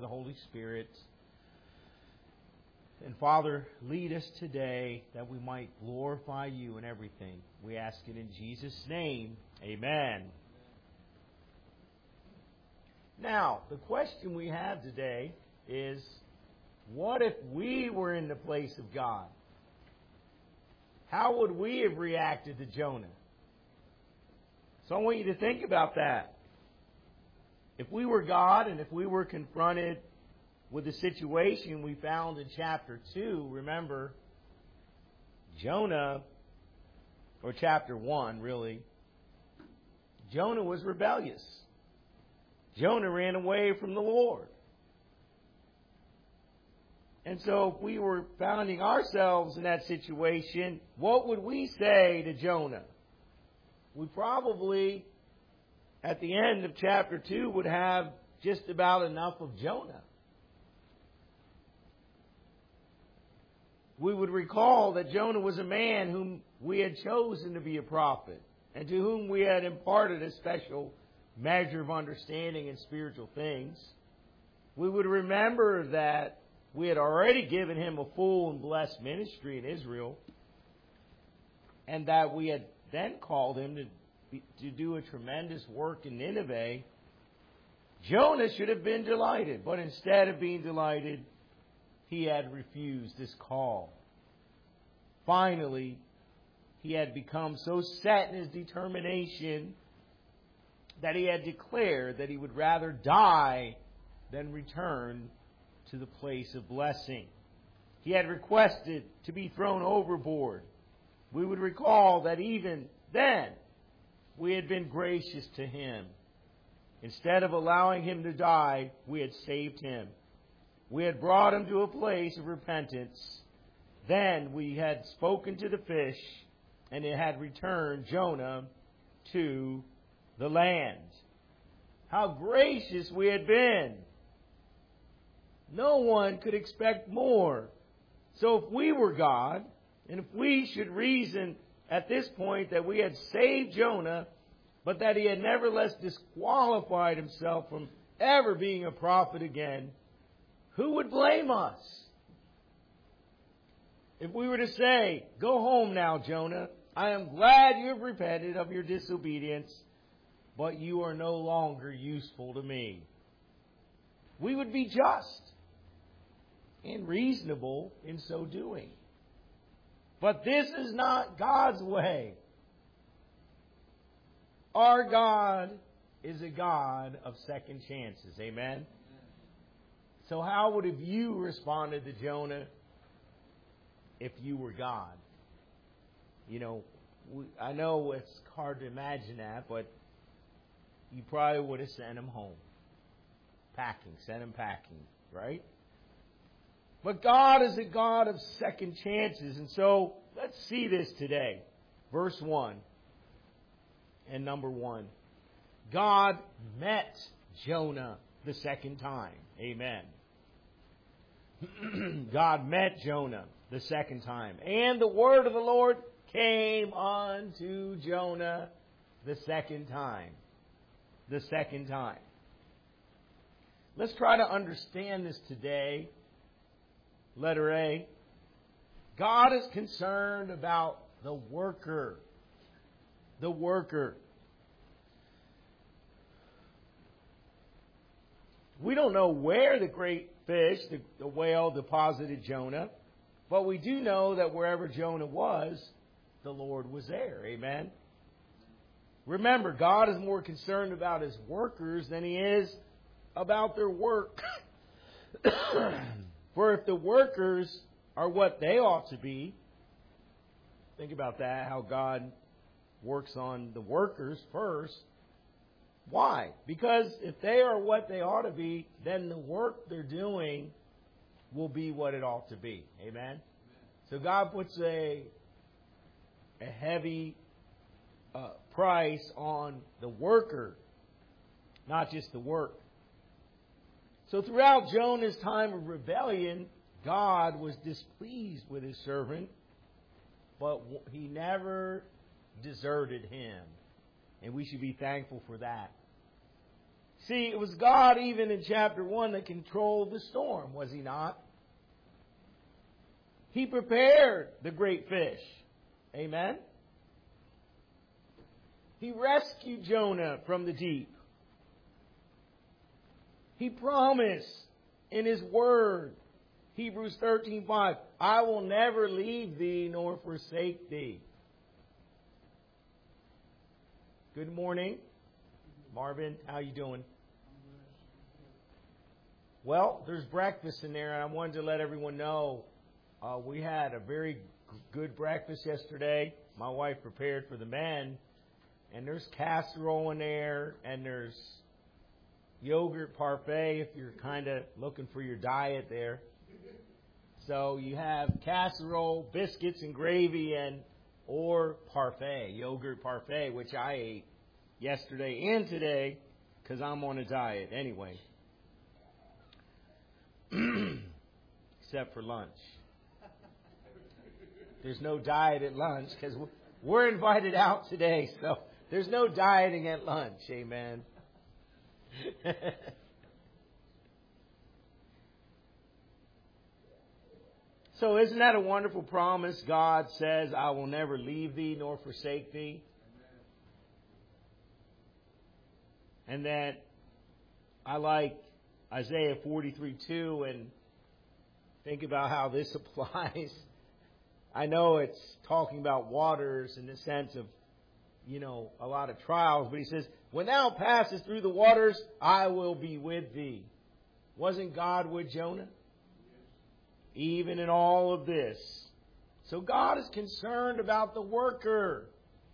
of the Holy Spirit. And Father, lead us today that we might glorify you in everything. We ask it in Jesus' name. Amen. Now, the question we have today is, what if we were in the place of God? How would we have reacted to Jonah? So I want you to think about that. If we were God and if we were confronted with the situation we found in chapter 2, remember, Jonah, or chapter 1 really, Jonah was rebellious. Jonah ran away from the Lord. And so if we were finding ourselves in that situation, what would we say to Jonah? We probably, at the end of chapter 2, would have just about enough of Jonah. We would recall that Jonah was a man whom we had chosen to be a prophet, and to whom we had imparted a special measure of understanding in spiritual things. We would remember that we had already given him a full and blessed ministry in Israel, and that we had then called him to do a tremendous work in Nineveh. Jonah should have been delighted, but instead of being delighted, he had refused this call. Finally, he had become so set in his determination that he had declared that he would rather die than return to the place of blessing. He had requested to be thrown overboard. We would recall that even then, we had been gracious to him. Instead of allowing him to die, we had saved him. We had brought him to a place of repentance. Then we had spoken to the fish, and it had returned Jonah to the land. How gracious we had been. No one could expect more. So if we were God, and if we should reason at this point that we had saved Jonah, but that he had nevertheless disqualified himself from ever being a prophet again, who would blame us? If we were to say, go home now, Jonah. I am glad you have repented of your disobedience, but you are no longer useful to me. We would be just and reasonable in so doing. But this is not God's way. Our God is a God of second chances. Amen? So how would have you responded to Jonah if you were God? You know, I know it's hard to imagine that, but you probably would have sent him home. Sent him packing, right? But God is a God of second chances. And so let's see this today. Verse 1 and number 1. God met Jonah the second time. Amen. God met Jonah the second time. And the word of the Lord came unto Jonah the second time. The second time. Let's try to understand this today. Letter A. God is concerned about the worker. The worker. We don't know where the great fish, the whale, deposited Jonah, but we do know that wherever Jonah was, the Lord was there. Amen? Remember, God is more concerned about His workers than He is about their work. For if the workers are what they ought to be, think about that, how God works on the workers first. Why? Because if they are what they ought to be, then the work they're doing will be what it ought to be. Amen? So God puts a heavy price on the worker, not just the work. So throughout Jonah's time of rebellion, God was displeased with His servant, but He never deserted him. And we should be thankful for that. See, it was God even in chapter 1 that controlled the storm, was He not? He prepared the great fish. Amen? He rescued Jonah from the deep. He promised in His Word, Hebrews 13:5, I will never leave thee nor forsake thee. Good morning, Marvin. How you doing? Well, there's breakfast in there, and I wanted to let everyone know we had a very good breakfast yesterday. My wife prepared for the men, and there's casserole in there, and there's yogurt parfait if you're kind of looking for your diet there. So you have casserole, biscuits and gravy, or parfait, yogurt parfait, which I ate yesterday and today because I'm on a diet anyway. Except for lunch. There's no diet at lunch because we're invited out today, so there's no dieting at lunch. Amen. So isn't that a wonderful promise? God says, I will never leave thee nor forsake thee. And that I like Isaiah 43:2 and think about how this applies. I know it's talking about waters in the sense of, a lot of trials, but he says, when thou passest through the waters, I will be with thee. Wasn't God with Jonah? Even in all of this. So God is concerned about the worker.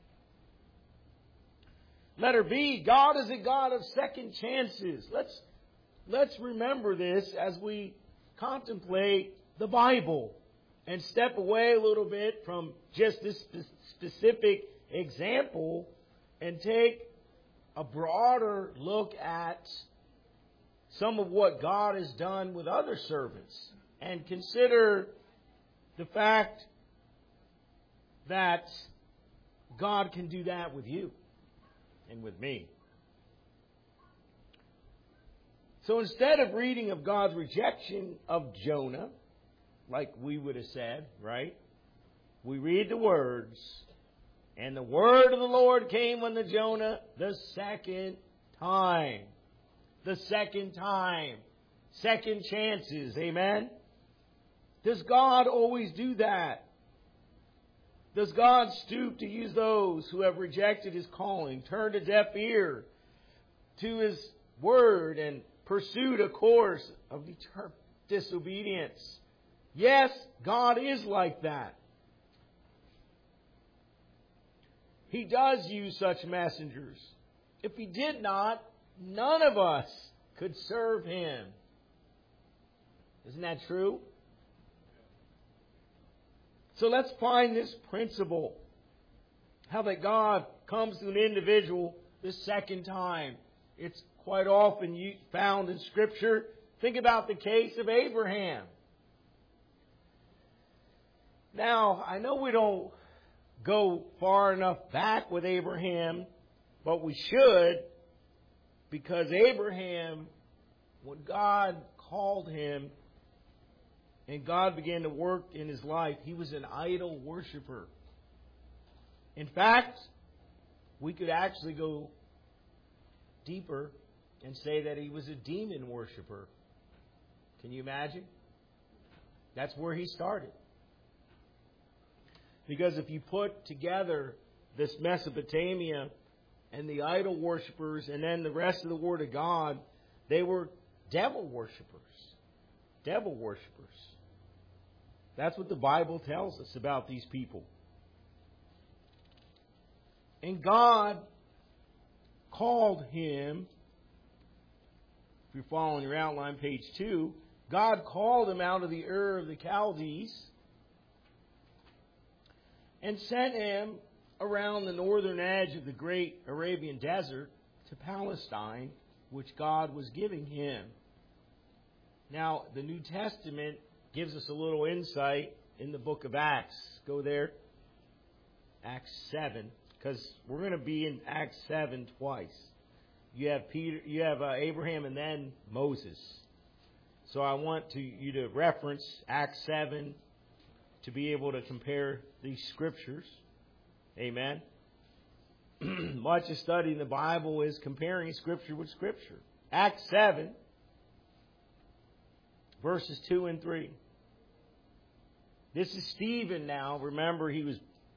Letter B, God is a God of second chances. Let's remember this as we contemplate the Bible and step away a little bit from just this specific example and take a broader look at some of what God has done with other servants and consider the fact that God can do that with you and with me. So instead of reading of God's rejection of Jonah, like we would have said, right? We read the words, and the word of the Lord came unto Jonah the second time. The second time. Second chances. Amen? Does God always do that? Does God stoop to use those who have rejected His calling, turned a deaf ear to His word, and pursued a course of disobedience? Yes, God is like that. He does use such messengers. If He did not, none of us could serve Him. Isn't that true? So let's find this principle. How that God comes to an individual the second time. It's quite often found in Scripture. Think about the case of Abraham. Now, I know we don't go far enough back with Abraham, but we should, because Abraham, when God called him and God began to work in his life, he was an idol worshiper. In fact, we could actually go deeper and say that he was a demon worshiper. Can you imagine? That's where he started. Because if you put together this Mesopotamia and the idol worshippers and then the rest of the Word of God, they were devil worshippers. Devil worshippers. That's what the Bible tells us about these people. And God called him, if you're following your outline, page 2, God called him out of the Ur of the Chaldees and sent him around the northern edge of the great Arabian desert to Palestine, which God was giving him. Now, the New Testament gives us a little insight in the book of Acts. Go there. Acts 7. Because we're going to be in Acts 7 twice. you have Abraham, and then Moses. So I want you to reference Acts 7 to be able to compare these scriptures. Amen. Much of studying the Bible is comparing Scripture with Scripture. Acts 7, verses 2 and 3. This is Stephen now. Remember, he was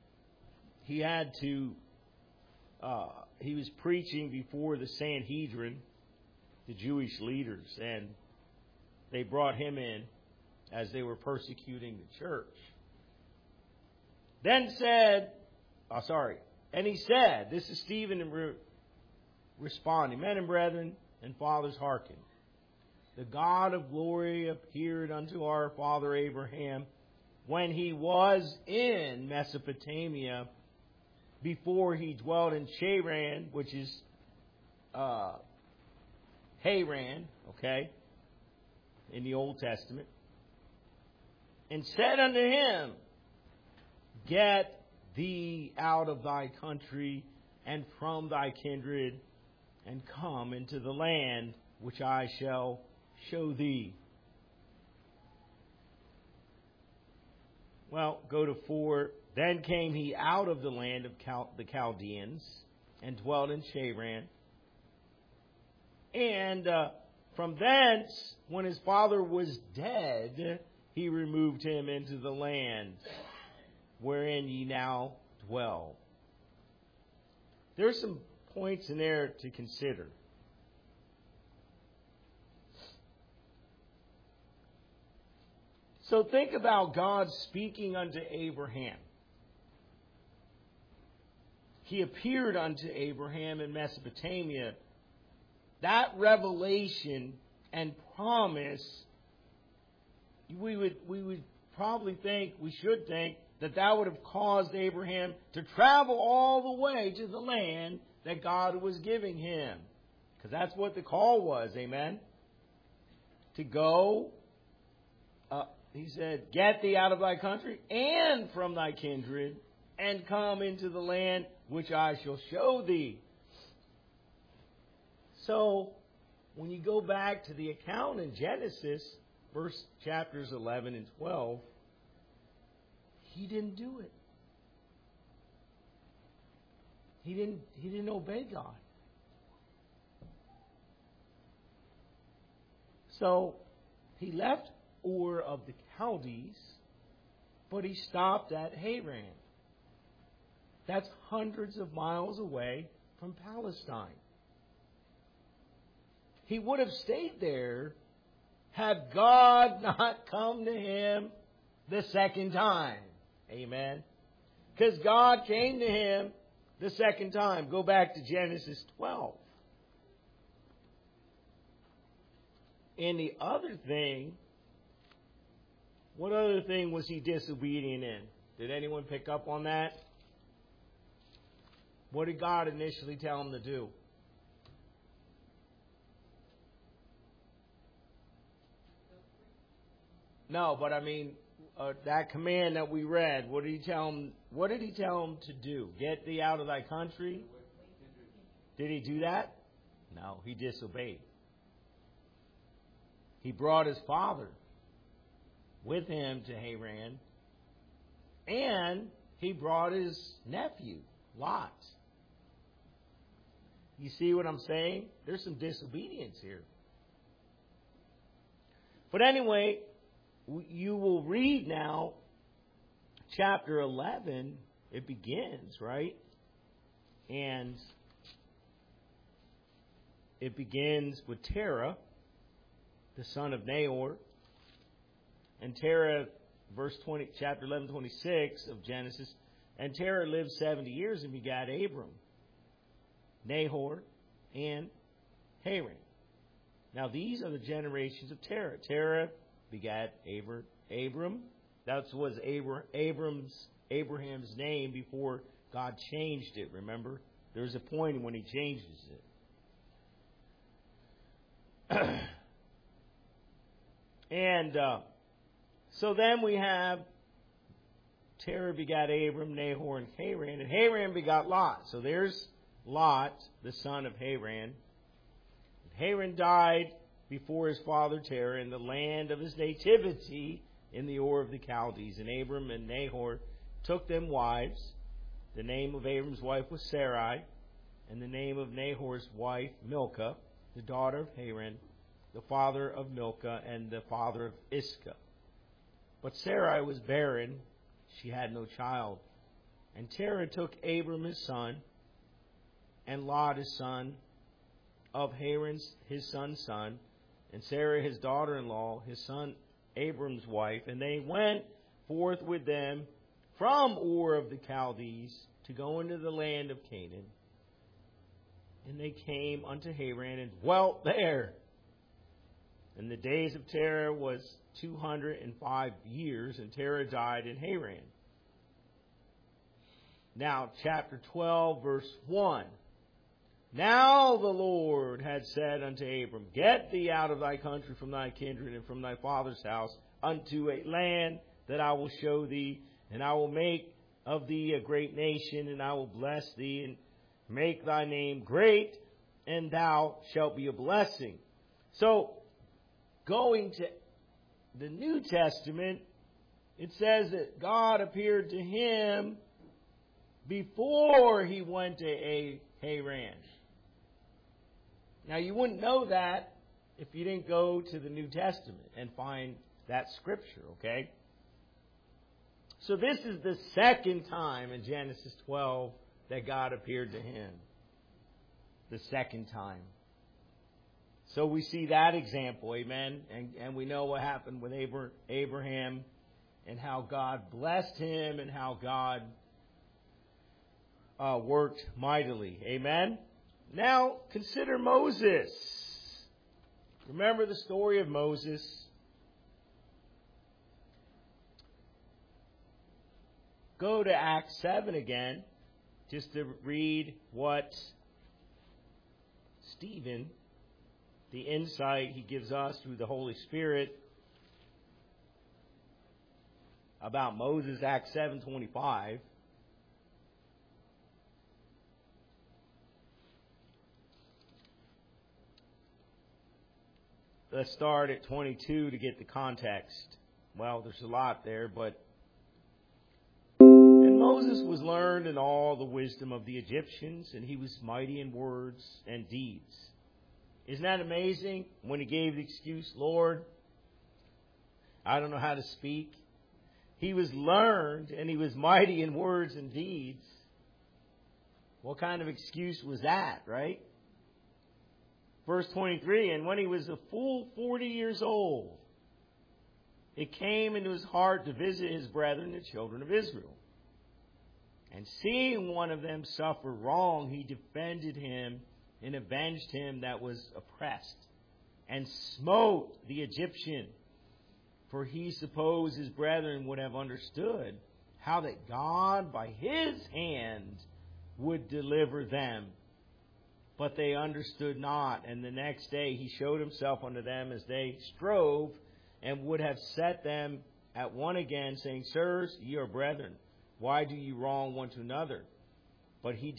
preaching before the Sanhedrin, the Jewish leaders, and they brought him in as they were persecuting the church. And he said, this is Stephen responding, men and brethren and fathers, hearken. The God of glory appeared unto our father Abraham when he was in Mesopotamia, before he dwelt in Charan, which is Haran, okay, in the Old Testament, and said unto him, get thee out of thy country and from thy kindred, and come into the land which I shall show thee. Well, go to 4. Then came he out of the land of the Chaldeans and dwelt in Charan. And from thence, when his father was dead, he removed him into the land wherein ye now dwell. There's some points in there to consider. So think about God speaking unto Abraham. He appeared unto Abraham in Mesopotamia. That revelation and promise, we would probably think, we should think, that would have caused Abraham to travel all the way to the land that God was giving him. Because that's what the call was, amen? To go, he said, get thee out of thy country and from thy kindred, and come into the land which I shall show thee. So, when you go back to the account in Genesis, chapters 11 and 12, he didn't do it. He didn't obey God. So he left Ur of the Chaldees, but he stopped at Haran. That's hundreds of miles away from Palestine. He would have stayed there had God not come to him the second time. Amen. Because God came to him the second time. Go back to Genesis 12. And the other thing, what other thing was he disobedient in? Did anyone pick up on that? What did God initially tell him to do? No, but I mean, that command that we read, what did he tell him? What did he tell him to do? Get thee out of thy country? Did he do that? No, he disobeyed. He brought his father with him to Haran, and he brought his nephew, Lot. You see what I'm saying? There's some disobedience here. But anyway, you will read now, chapter 11, it begins, right? And it begins with Terah, the son of Nahor. And Terah, verse 20, chapter 11, 26 of Genesis. And Terah lived 70 years and begat Abram, Nahor, and Haran. Now these are the generations of Terah. Terah begat Abram. That was Abraham's name before God changed it, remember? There's a point when he changes it. And so then we have Terah begat Abram, Nahor, and Haran. And Haran begot Lot. So there's Lot, the son of Haran. Haran died before his father Terah in the land of his nativity in the Ur of the Chaldees. And Abram and Nahor took them wives. The name of Abram's wife was Sarai, and the name of Nahor's wife Milcah, the daughter of Haran, the father of Milcah, and the father of Iscah. But Sarai was barren, she had no child. And Terah took Abram his son, and Lot his son, of Haran his son's son, and Sarah his daughter-in-law, his son Abram's wife, and they went forth with them from Ur of the Chaldees to go into the land of Canaan. And they came unto Haran and dwelt there. And the days of Terah was 205 years, and Terah died in Haran. Now, chapter 12, verse 1. Now the Lord had said unto Abram, Get thee out of thy country, from thy kindred, and from thy father's house, unto a land that I will show thee, and I will make of thee a great nation, and I will bless thee, and make thy name great, and thou shalt be a blessing. So, going to the New Testament, it says that God appeared to him before he went to Haran. Now, you wouldn't know that if you didn't go to the New Testament and find that scripture, okay? So this is the second time in Genesis 12 that God appeared to him. The second time. So we see that example, amen? And we know what happened with Abraham and how God blessed him and how God worked mightily, amen? Now, consider Moses. Remember the story of Moses? Go to Acts 7 again, just to read what Stephen, the insight he gives us through the Holy Spirit about Moses, Acts 7:25. Let's start at 22 to get the context. Well, there's a lot there, but... And Moses was learned in all the wisdom of the Egyptians, and he was mighty in words and deeds. Isn't that amazing? When he gave the excuse, Lord, I don't know how to speak. He was learned, and he was mighty in words and deeds. What kind of excuse was that, right? Verse 23, and when he was a full 40 years old, it came into his heart to visit his brethren, the children of Israel. And seeing one of them suffer wrong, he defended him and avenged him that was oppressed, and smote the Egyptian. For he supposed his brethren would have understood how that God by his hand would deliver them. But they understood not. And the next day he showed himself unto them as they strove, and would have set them at one again, saying, Sirs, ye are brethren. Why do ye wrong one to another? But he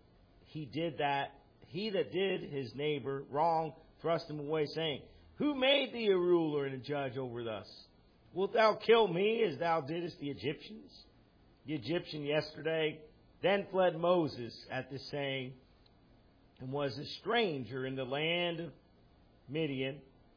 that did his neighbor wrong thrust him away, saying, Who made thee a ruler and a judge over us? Wilt thou kill me as thou didst the Egyptians? The Egyptian yesterday then fled Moses at this saying, and was a stranger in the land of Madian,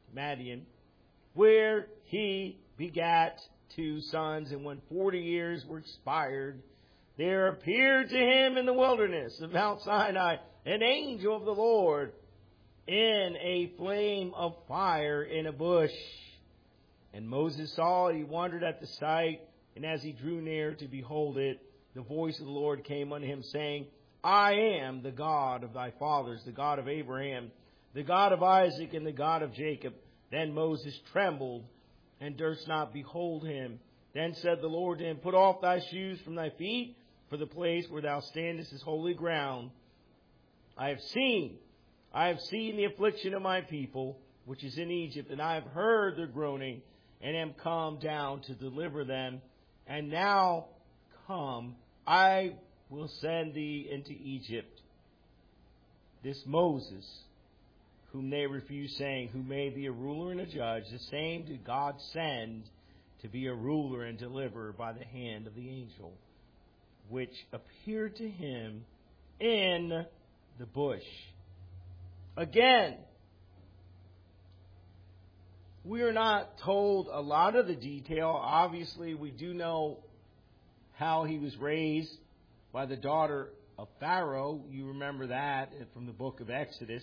where he begat 2 sons. And when 40 years were expired, there appeared to him in the wilderness of Mount Sinai an angel of the Lord in a flame of fire in a bush. And Moses saw it, he wondered at the sight, and as he drew near to behold it, the voice of the Lord came unto him, saying, I am the God of thy fathers, the God of Abraham, the God of Isaac, and the God of Jacob. Then Moses trembled and durst not behold him. Then said the Lord to him, Put off thy shoes from thy feet, for the place where thou standest is holy ground. I have seen the affliction of my people, which is in Egypt, and I have heard their groaning, and am come down to deliver them. And now come, I will send thee into Egypt. This Moses, whom they refused, saying, Who may be a ruler and a judge, the same did God send to be a ruler and deliverer by the hand of the angel, which appeared to him in the bush. Again, we are not told a lot of the detail. Obviously, we do know how he was raised by the daughter of Pharaoh. You remember that from the book of Exodus.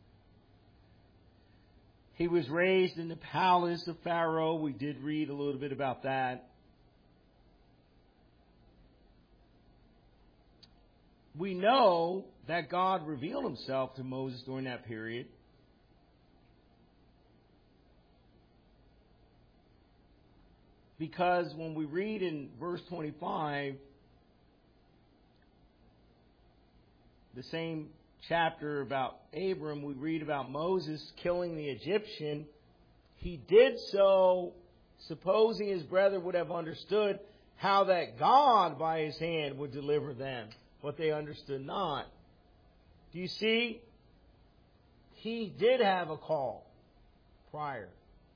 He was raised in the palace of Pharaoh. We did read a little bit about that. We know that God revealed himself to Moses during that period. Because when we read in verse 25, the same chapter about Abram, we read about Moses killing the Egyptian. He did so supposing his brother would have understood how that God by his hand would deliver them. But they understood not. Do you see? He did have a call prior.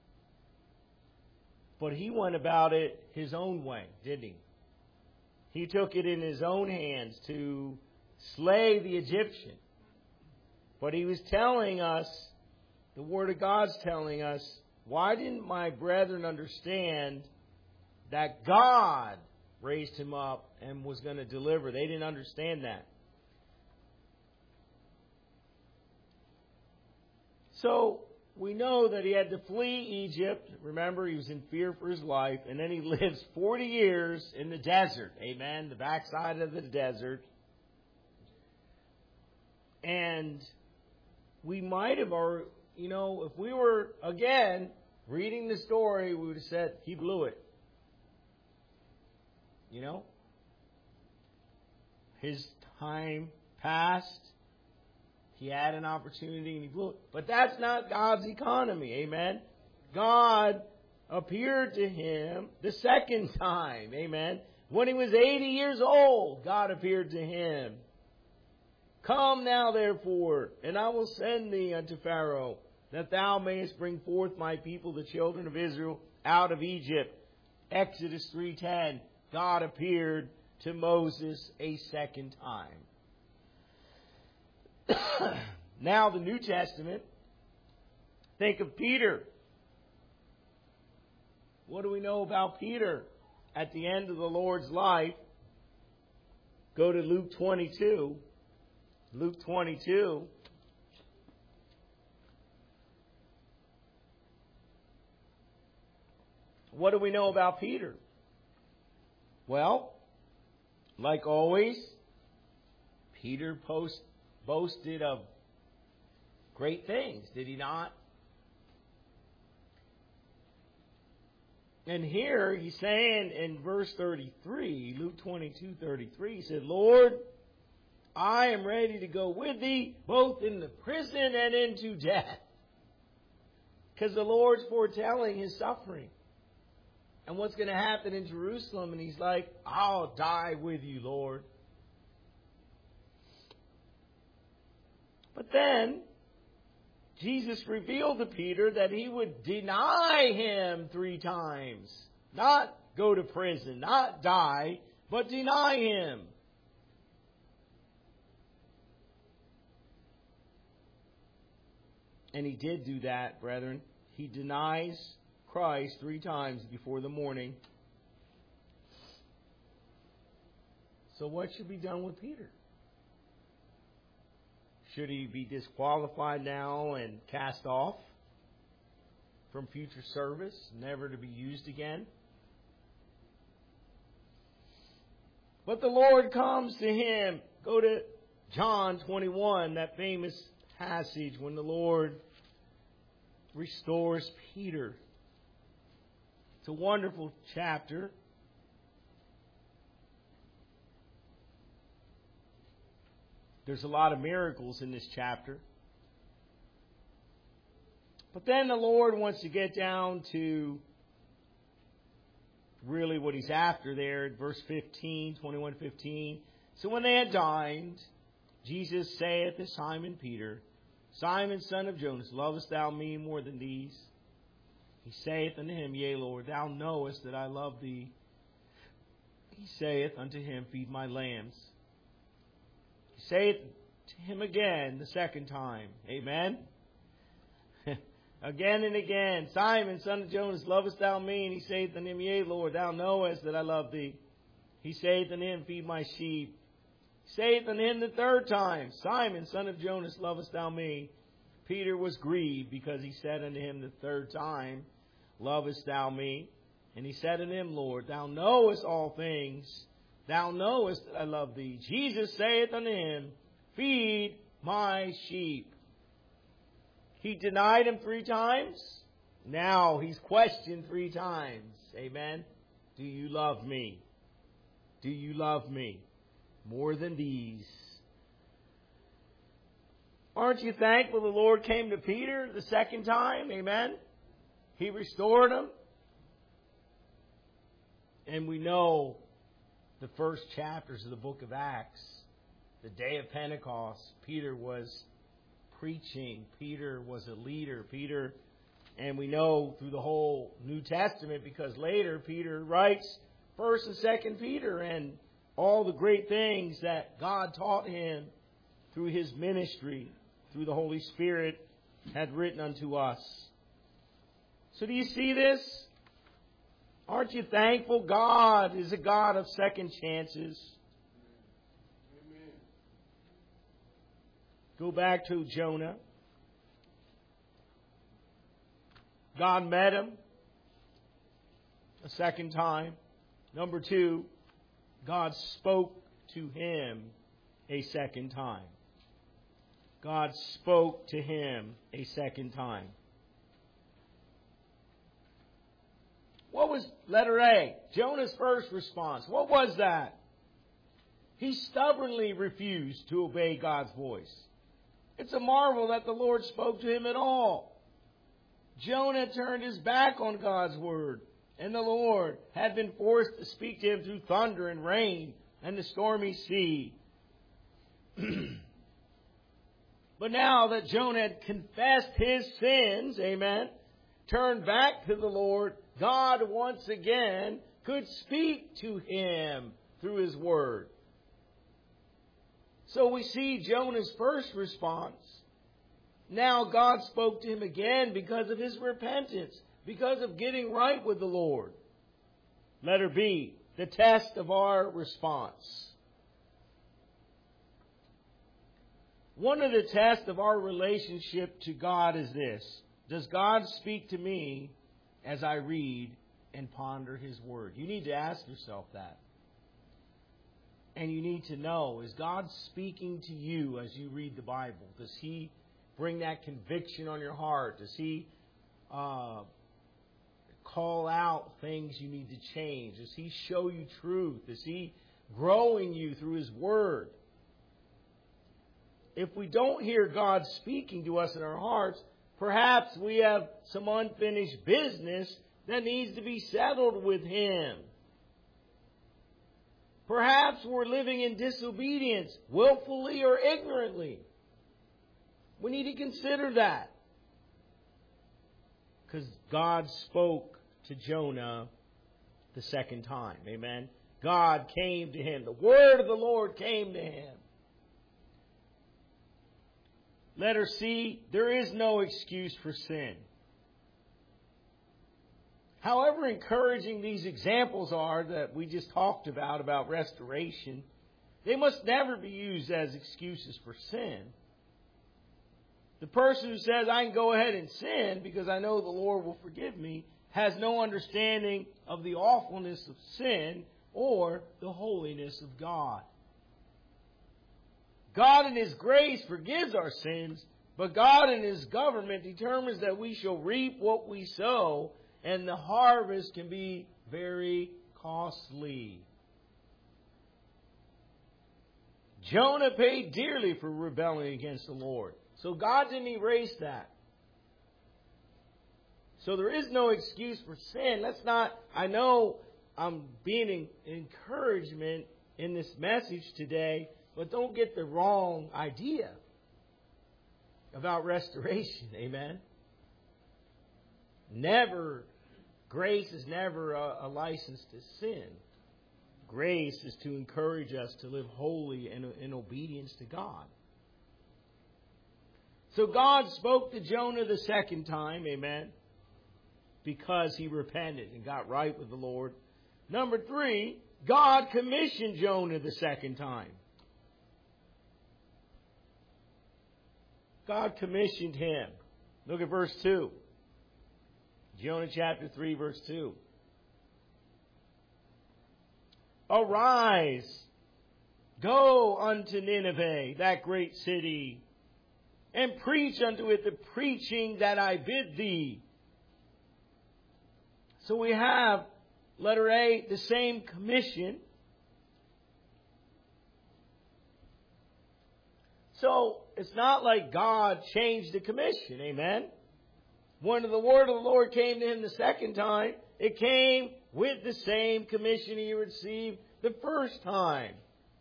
But he went about it his own way, didn't he? He took it in his own hands to slay the Egyptian. But he was telling us, the Word of God's telling us, why didn't my brethren understand that God raised him up and was going to deliver? They didn't understand that. So we know that he had to flee Egypt. Remember, he was in fear for his life. And then he lives 40 years in the desert. Amen. The backside of the desert. And we might have, or if we were, again, reading the story, we would have said, he blew it. His time passed. He had an opportunity and he blew it. But that's not God's economy. Amen. God appeared to him the second time. Amen. When he was 80 years old, God appeared to him. Come now, therefore, and I will send thee unto Pharaoh, that thou mayest bring forth my people, the children of Israel, out of Egypt. Exodus 3:10. God appeared to Moses a second time. Now the New Testament. Think of Peter. What do we know about Peter at the end of the Lord's life? Go to Luke 22. Luke 22. What do we know about Peter? Well, like always, Peter boasted of great things, did he not? And here he's saying in verse 33, Luke 22:33, he said, Lord, I am ready to go with thee, both in the prison and into death. Because the Lord's foretelling his suffering and what's going to happen in Jerusalem. And he's like, I'll die with you, Lord. But then Jesus revealed to Peter that he would deny him 3 times. Not go to prison, not die, but deny him. And he did do that, brethren. He denies Christ 3 times before the morning. So what should be done with Peter? Should he be disqualified now and cast off from future service, never to be used again? But the Lord comes to him. Go to John 21, that famous passage when the Lord restores Peter. It's a wonderful chapter. There's a lot of miracles in this chapter. But then the Lord wants to get down to really what he's after there at verse 15, 21:15. So when they had dined, Jesus saith to Simon Peter, Simon, son of Jonas, lovest thou me more than these? He saith unto him, Yea, Lord, thou knowest that I love thee. He saith unto him, Feed my lambs. He saith to him again the second time. Amen? Again and again, Simon, son of Jonas, lovest thou me? And he saith unto him, Yea, Lord, thou knowest that I love thee. He saith unto him, Feed my sheep. He saith unto him the third time, Simon, son of Jonas, lovest thou me? Peter was grieved because he said unto him the third time, Lovest thou me? And he said unto him, Lord, thou knowest all things. Thou knowest that I love thee. Jesus saith unto him, Feed my sheep. He denied him 3 times. Now he's questioned 3 times. Amen. Do you love me? Do you love me more than these? Aren't you thankful the Lord came to Peter the second time? Amen. He restored him. And we know the first chapters of the book of Acts, the day of Pentecost, Peter was preaching. Peter was a leader. And we know through the whole New Testament, because later Peter writes 1st and 2nd Peter and all the great things that God taught him through his ministry, through the Holy Spirit, had written unto us. So do you see this? Aren't you thankful? God is a God of second chances. Amen. Go back to Jonah. God met him a second time. Number 2, God spoke to him a second time. God spoke to him a second time. What was letter A? Jonah's first response. What was that? He stubbornly refused to obey God's voice. It's a marvel that the Lord spoke to him at all. Jonah turned his back on God's word, and the Lord had been forced to speak to him through thunder and rain and the stormy sea. But now that Jonah had confessed his sins, amen, turned back to the Lord, God once again could speak to him through his word. So we see Jonah's first response. Now God spoke to him again because of his repentance, because of getting right with the Lord. Letter B, the test of our response. One of the tests of our relationship to God is this. Does God speak to me as I read and ponder His Word? You need to ask yourself that. And you need to know, is God speaking to you as you read the Bible? Does He bring that conviction on your heart? Does He call out things you need to change? Does He show you truth? Is He growing you through His Word? If we don't hear God speaking to us in our hearts, perhaps we have some unfinished business that needs to be settled with Him. Perhaps we're living in disobedience, willfully or ignorantly. We need to consider that. Because God spoke to Jonah the second time. Amen. God came to him. The word of the Lord came to him. Letter C, there is no excuse for sin. However encouraging these examples are that we just talked about restoration, they must never be used as excuses for sin. The person who says, I can go ahead and sin because I know the Lord will forgive me, has no understanding of the awfulness of sin or the holiness of God. God in His grace forgives our sins, but God in His government determines that we shall reap what we sow, and the harvest can be very costly. Jonah paid dearly for rebelling against the Lord. So God didn't erase that. So there is no excuse for sin. I know I'm being an encouragement in this message today, but don't get the wrong idea. about restoration. Amen. Grace is never a license to sin. Grace is to encourage us to live holy and in obedience to God. So God spoke to Jonah the second time, amen, because he repented and got right with the Lord. Number 3, God commissioned Jonah the second time. God commissioned him. Look at verse 2. Jonah chapter 3, verse 2. Arise, go unto Nineveh, that great city, and preach unto it the preaching that I bid thee. So we have, letter A, the same commission. So it's not like God changed the commission, amen? When the word of the Lord came to him the second time, it came with the same commission he received the first time.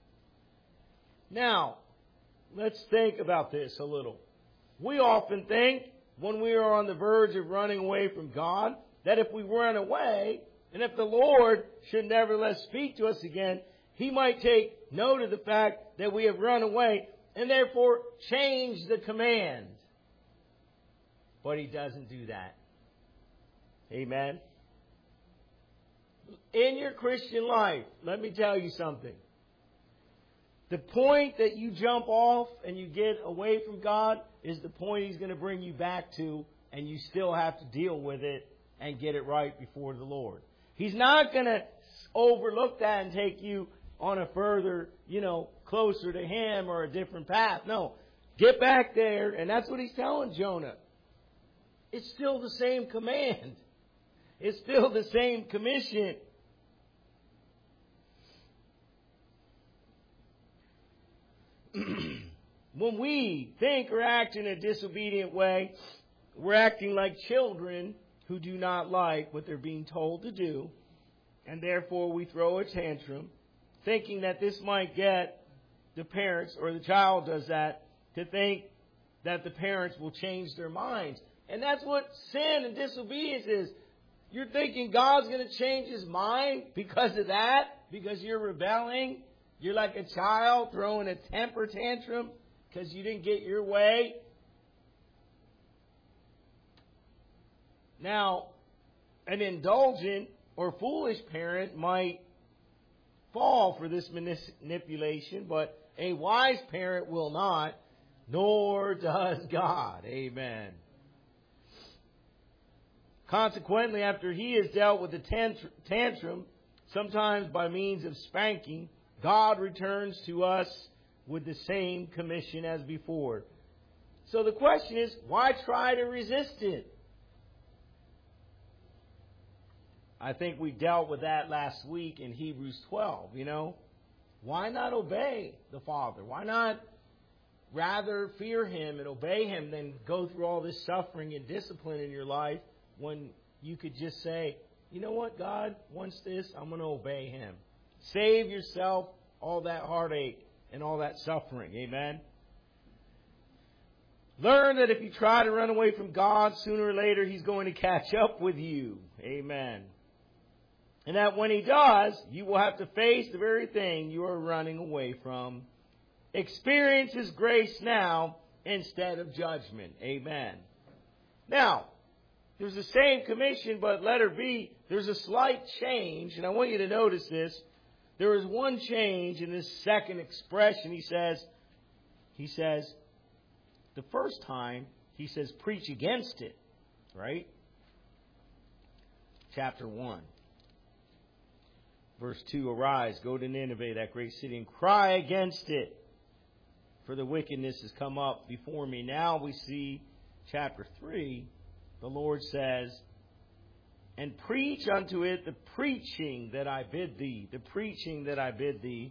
Now, let's think about this a little. We often think when we are on the verge of running away from God, that if we run away, and if the Lord should nevertheless speak to us again, He might take note of the fact that we have run away and therefore change the command. But He doesn't do that. Amen. In your Christian life, let me tell you something. The point that you jump off and you get away from God is the point He's going to bring you back to, and you still have to deal with it and get it right before the Lord. He's not going to overlook that and take you on a further, closer to Him or a different path. No. Get back there, and that's what He's telling Jonah. It's still the same command. It's still the same commission. When we think or act in a disobedient way, we're acting like children who do not like what they're being told to do, and therefore we throw a tantrum, thinking that this might get the parents, or the child does that, to think that the parents will change their minds. And that's what sin and disobedience is. You're thinking God's going to change His mind because of that, because you're rebelling. You're like a child throwing a temper tantrum because you didn't get your way. Now, an indulgent or foolish parent might fall for this manipulation, but a wise parent will not, nor does God. Amen. Consequently, after He has dealt with the tantrum, sometimes by means of spanking, God returns to us with the same commission as before. So the question is, why try to resist it? I think we dealt with that last week in Hebrews 12, Why not obey the Father? Why not rather fear Him and obey Him than go through all this suffering and discipline in your life when you could just say, you know what, God wants this, I'm going to obey Him. Save yourself all that heartache and all that suffering. Amen. Learn that if you try to run away from God, sooner or later He's going to catch up with you. Amen. And that when He does, you will have to face the very thing you are running away from. Experience His grace now instead of judgment. Amen. Now, there's the same commission, but letter B, there's a slight change. And I want you to notice this. There is one change in this second expression. He says, the first time, He says, preach against it. Right? Chapter 1. Verse 2, arise, go to Nineveh, that great city, and cry against it, for the wickedness has come up before me. Now we see chapter 3, the Lord says, and preach unto it the preaching that I bid thee. The preaching that I bid thee.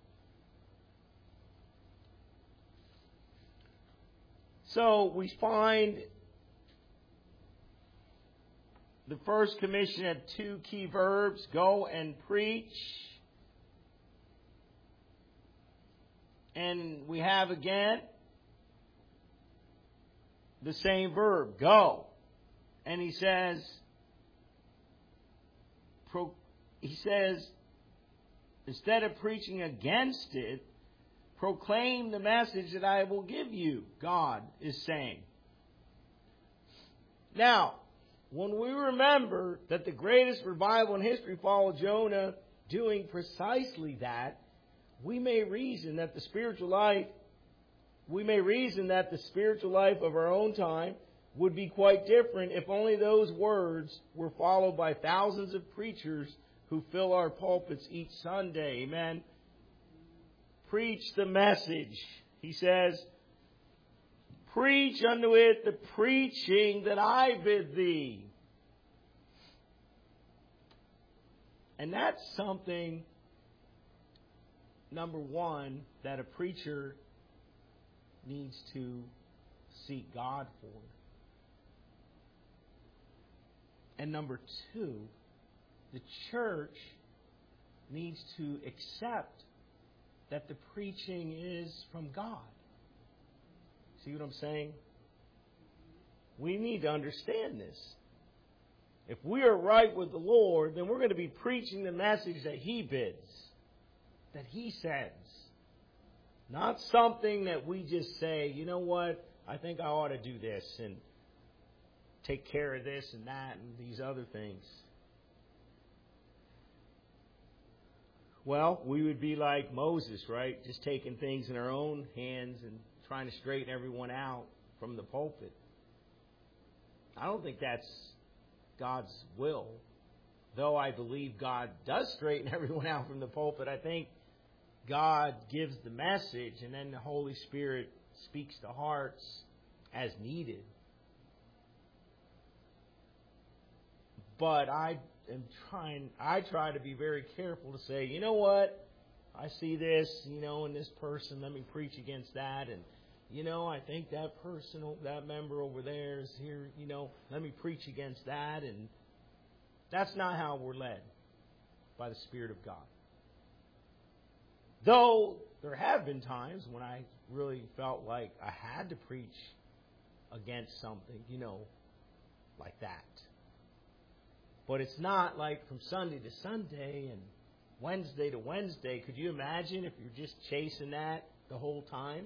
So we find the first commission had two key verbs, go and preach. And we have again the same verb, go. And he says, instead of preaching against it, proclaim the message that I will give you, God is saying. Now, when we remember that the greatest revival in history followed Jonah doing precisely that, we may reason that the spiritual life of our own time would be quite different if only those words were followed by thousands of preachers who fill our pulpits each Sunday. Amen. Preach the message. He says, preach unto it the preaching that I bid thee. And that's something, number one, that a preacher needs to seek God for. And number two, the church needs to accept that the preaching is from God. See what I'm saying? We need to understand this. If we are right with the Lord, then we're going to be preaching the message that He bids, that He sends. Not something that we just say, you know what, I think I ought to do this and take care of this and that and these other things. Well, we would be like Moses, right? Just taking things in our own hands and trying to straighten everyone out from the pulpit. I don't think that's God's will. Though I believe God does straighten everyone out from the pulpit, I think God gives the message and then the Holy Spirit speaks to hearts as needed. But I try to be very careful to say, you know what? I see this, in this person, let me preach against that. And, I think that person, that member over there is here, let me preach against that. And that's not how we're led by the Spirit of God. Though there have been times when I really felt like I had to preach against something, like that. But it's not like from Sunday to Sunday and Wednesday to Wednesday. Could you imagine if you're just chasing that the whole time?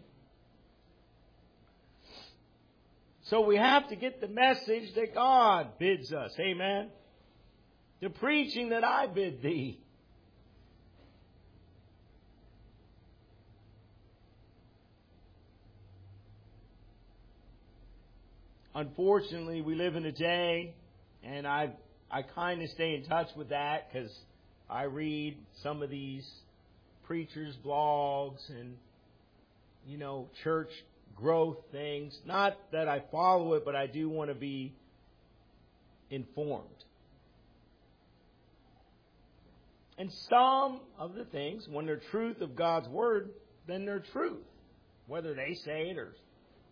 So we have to get the message that God bids us. Amen. The preaching that I bid thee. Unfortunately, we live in a day, and I kind of stay in touch with that because I read some of these preachers' blogs and, church growth things. Not that I follow it, but I do want to be informed. And some of the things, when they're truth of God's Word, then they're truth. Whether they say it or,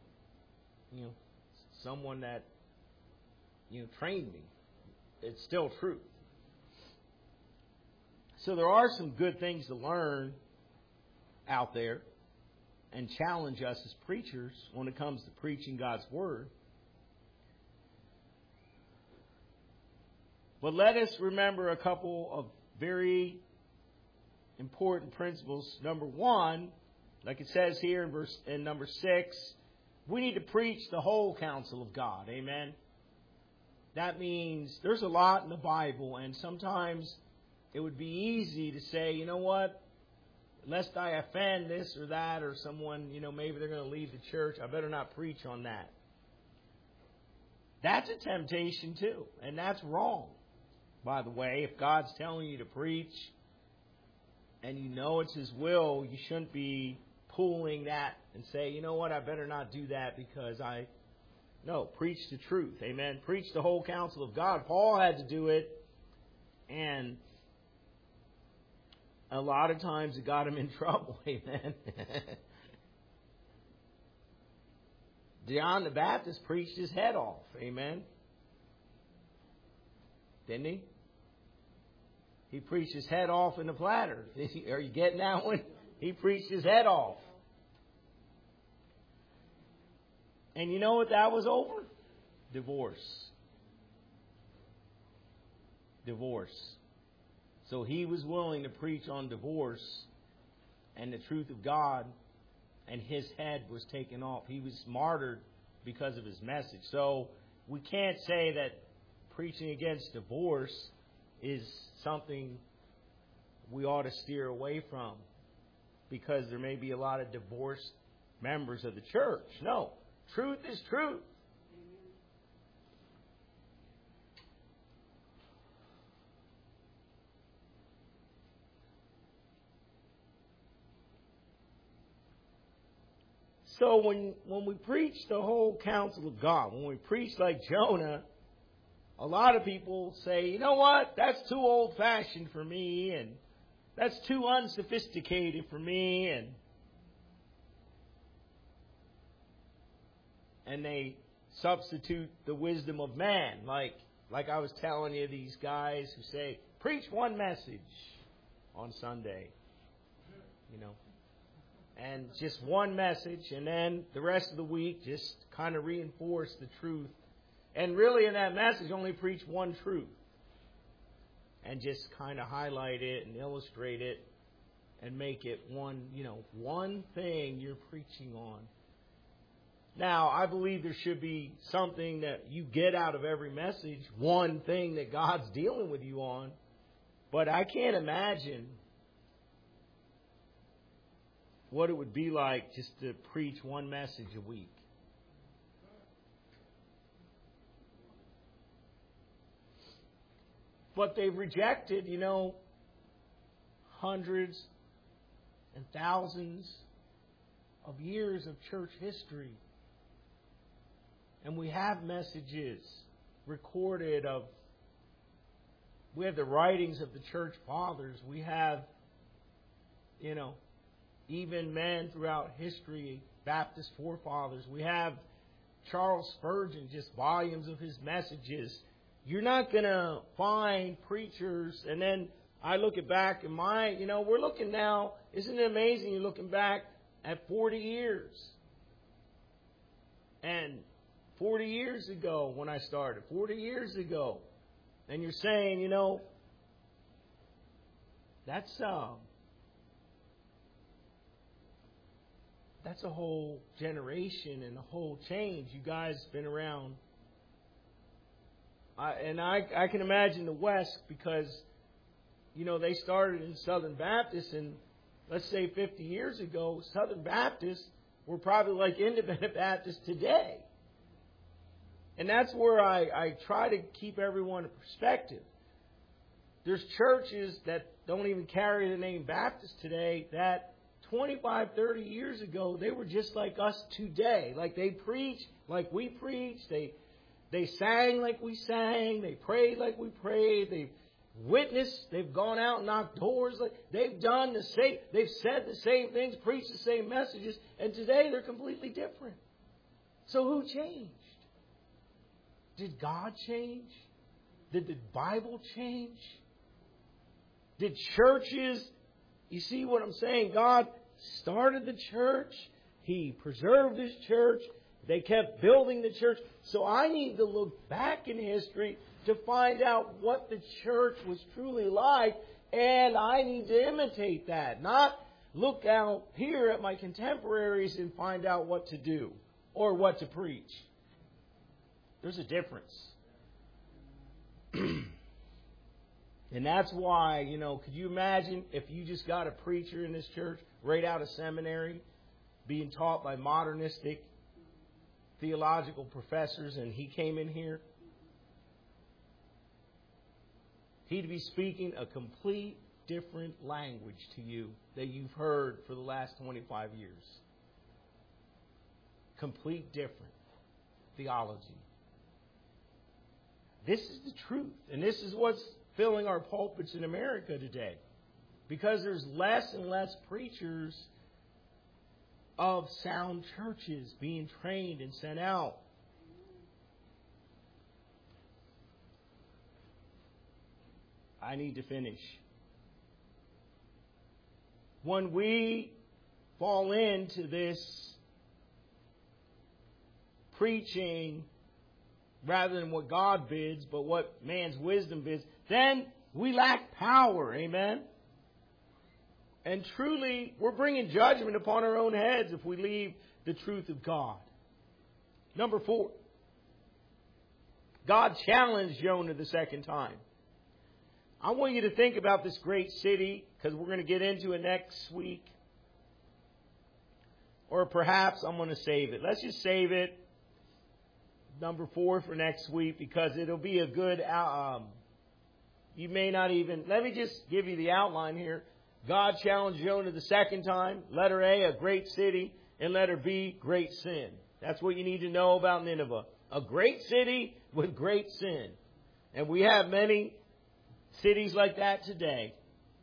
someone that, trained me. It's still truth. So there are some good things to learn out there and challenge us as preachers when it comes to preaching God's Word. But let us remember a couple of very important principles. Number one, like it says here in number 6, we need to preach the whole counsel of God. Amen. That means there's a lot in the Bible, and sometimes it would be easy to say, you know what, lest I offend this or that, or someone, maybe they're going to leave the church, I better not preach on that. That's a temptation too, and that's wrong. By the way, if God's telling you to preach, and it's His will, you shouldn't be pulling that and say, you know what, I better not do that because No, preach the truth. Amen. Preach the whole counsel of God. Paul had to do it, and a lot of times it got him in trouble. Amen. John the Baptist preached his head off. Amen. Didn't he? He preached his head off in the platter. Are you getting that one? He preached his head off. And you know what that was over? Divorce. Divorce. So he was willing to preach on divorce and the truth of God, and his head was taken off. He was martyred because of his message. So we can't say that preaching against divorce is something we ought to steer away from because there may be a lot of divorced members of the church. No, truth is truth. So when we preach the whole counsel of God, when we preach like Jonah, a lot of people say, you know what, that's too old-fashioned for me, and that's too unsophisticated for me, and they substitute the wisdom of man. Like I was telling you, these guys who say, preach one message on Sunday, and just one message, and then the rest of the week just kind of reinforce the truth. And really in that message only preach one truth. And just kind of highlight it and illustrate it and make it one thing you're preaching on. Now, I believe there should be something that you get out of every message, one thing that God's dealing with you on. But I can't imagine what it would be like just to preach one message a week. But they've rejected, hundreds and thousands of years of church history. And we have messages recorded we have the writings of the church fathers. We have, even men throughout history, Baptist forefathers. We have Charles Spurgeon, just volumes of his messages. You're not going to find preachers, and then I look back in we're looking now, isn't it amazing? You're looking back at 40 years. And 40 years ago when I started, 40 years ago, and you're saying, that's a whole generation and a whole change. You guys have been around. I can imagine the West because, they started in Southern Baptist, and let's say 50 years ago, Southern Baptists were probably like Independent Baptists today. And that's where I try to keep everyone in perspective. There's churches that don't even carry the name Baptist today that 25, 30 years ago, they were just like us today. Like they preach like we preach. They sang like we sang. They prayed like we prayed. They've witnessed. They've gone out and knocked doors. They've done the same. They've said the same things, preached the same messages. And today they're completely different. So who changed? Did God change? Did the Bible change? Did churches... You see what I'm saying? God started the church. He preserved His church. They kept building the church. So I need to look back in history to find out what the church was truly like. And I need to imitate that. Not look out here at my contemporaries and find out what to do or what to preach. There's a difference. And that's why, could you imagine if you just got a preacher in this church right out of seminary being taught by modernistic theological professors and he came in here? He'd be speaking a complete different language to you that you've heard for the last 25 years. Complete different theology. This is the truth. And this is what's filling our pulpits in America today. Because there's less and less preachers of sound churches being trained and sent out. I need to finish. When we fall into this preaching rather than what God bids, but what man's wisdom bids, then we lack power. Amen? And truly, we're bringing judgment upon our own heads if we leave the truth of God. Number 4. God challenged Jonah the second time. I want you to think about this great city, because we're going to get into it next week. Or perhaps I'm going to save it. Let's just save it, number 4, for next week, because it'll be a good, you may not even, let me just give you the outline here. God challenged Jonah the second time. Letter A, a great city. And letter B, great sin. That's what you need to know about Nineveh. A great city with great sin. And we have many cities like that today.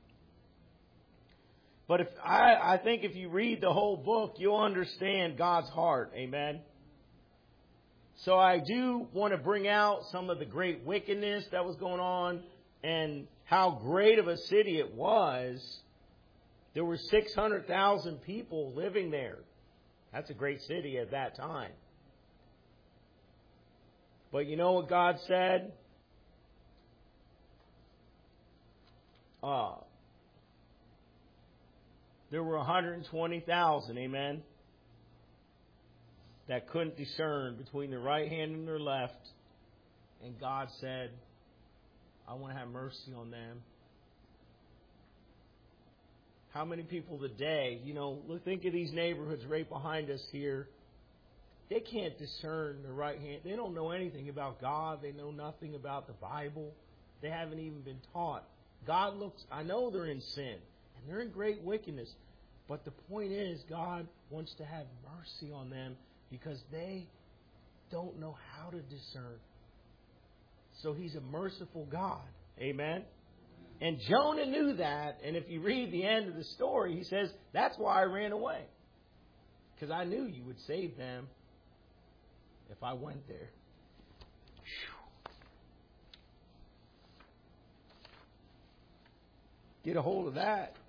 But I think if you read the whole book, you'll understand God's heart. Amen. So I do want to bring out some of the great wickedness that was going on and how great of a city it was. There were 600,000 people living there. That's a great city at that time. But you know what God said? There were 120,000, amen, that couldn't discern between their right hand and their left. And God said, I want to have mercy on them. How many people today, think of these neighborhoods right behind us here. They can't discern the right hand. They don't know anything about God. They know nothing about the Bible. They haven't even been taught. God looks, I know they're in sin, and they're in great wickedness. But the point is, God wants to have mercy on them because they don't know how to discern. So He's a merciful God. Amen? And Jonah knew that, and if you read the end of the story, he says, that's why I ran away. Because I knew you would save them if I went there. Get a hold of that.